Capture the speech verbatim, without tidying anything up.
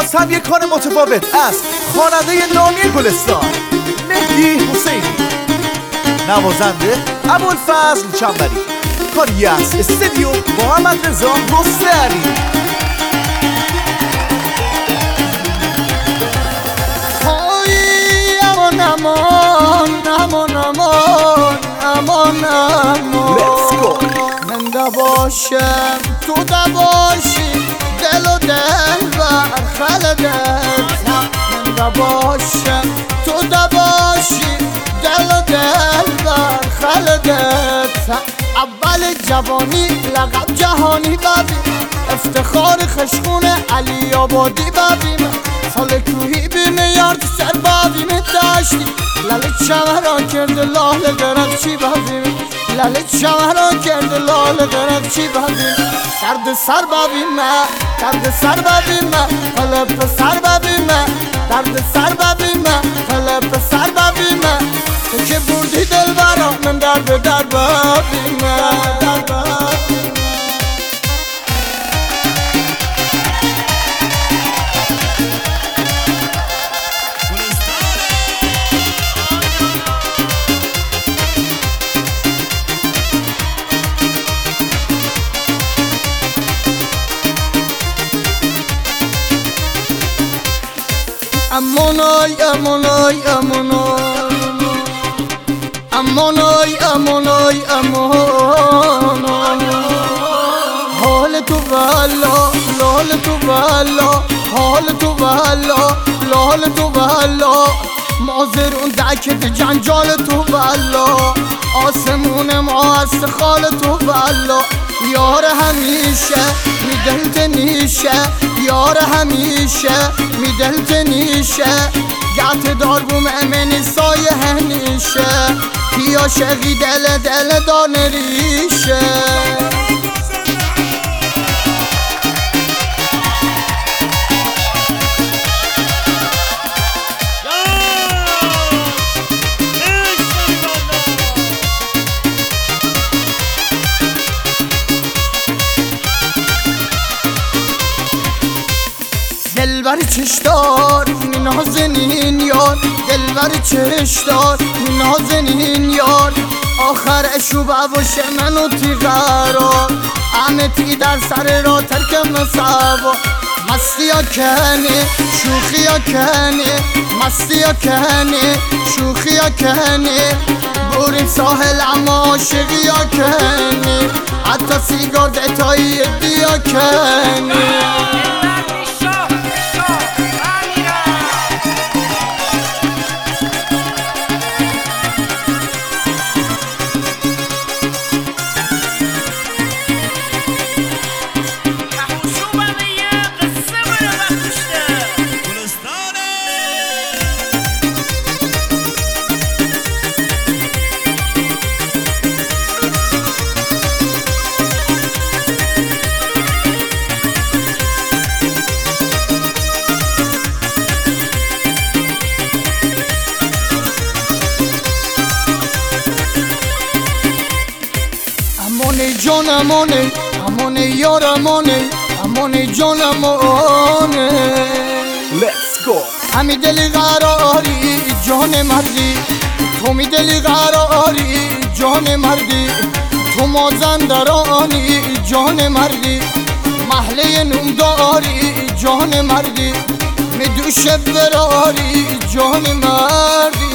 باز هم یک کار متفاوت از خواننده نامی گلستان مهدی حسینی، نوازنده ابوالفضل چنبری، کاری از استودیو محمد رضا مستعری. امان امان امان امان امان امان من دباشم تو دباشی دل و دل بر خلدت، من دباشم تو دباشی دل و دل بر خلدت. اول جوانی لقب جهانی ببین، افتخار خشخون علی آبادی ببین، سال کوهی بیم یارد سر ببیم داشتی، لالت شمران کرد لاله درد چی ببیم، لالت شمران کرد لاله درد چی ببیم. درد سر ببیم درد سر ببیم قلب سر ببیم، درد سر ببیم قلب سر ببیم، تو که بردی دل برام من درد در ببیم در ببیم. امونای امونای امونای امونای امونای امونای حال تو والا لال تو والا حال تو والا لال تو والا مازرون دکت جنجال تو والا آسمون ما از خال تو والا یار همیشه می دلت نیشه یار همیشه می دلت نیشه گت دار بوم امنی سایه هنیشه یا شقی دل دل دار نریشه. دلبر چشدار نازنین یار، دلبر چشدار نازنین یار، آخر اشوب عوش منو تیغرار، امتی در سر را ترکم سوا، مستی ها کنه شوخی ها کنه، مستی ها کنه شوخی ها کنه، بریم ساحل اما عاشقی ها کنه، حتی سیگار دتایی دیا کنه. امونه جان امونه امونه یار امونه امونه جان امونه Let's go. همی دلی قراری جان مردی، تو می دلی قراری جان مردی، تو مازندرانی جان مردی، محله نومداری جان مردی، می دوش براری جان مردی.